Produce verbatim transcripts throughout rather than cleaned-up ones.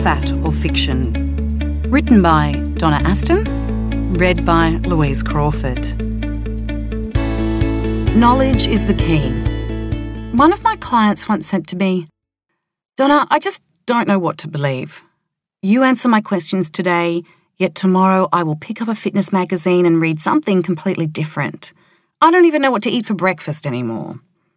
Fat or Fiction. Written by Donna Aston, read by Louise Crawford. Knowledge is the key. One of my clients once said to me, "Donna, I just don't know what to believe. You answer my questions today, yet tomorrow I will pick up a fitness magazine and read something completely different. I don't even know what to eat for breakfast anymore."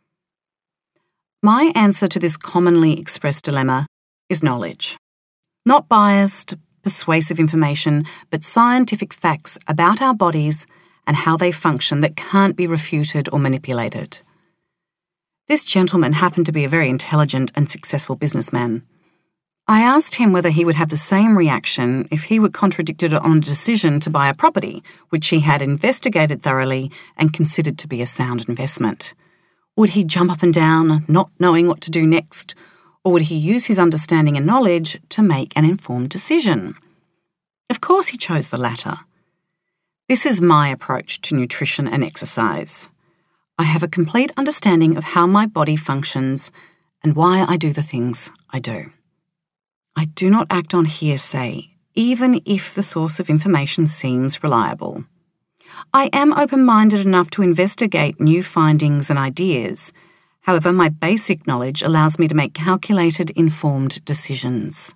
My answer to this commonly expressed dilemma is knowledge. Not biased, persuasive information, but scientific facts about our bodies and how they function that can't be refuted or manipulated. This gentleman happened to be a very intelligent and successful businessman. I asked him whether he would have the same reaction if he were contradicted on a decision to buy a property, which he had investigated thoroughly and considered to be a sound investment. Would he jump up and down, not knowing what to do next, or would he use his understanding and knowledge to make an informed decision? Of course he chose the latter. This is my approach to nutrition and exercise. I have a complete understanding of how my body functions and why I do the things I do. I do not act on hearsay, even if the source of information seems reliable. I am open-minded enough to investigate new findings and ideas. However, my basic knowledge allows me to make calculated, informed decisions.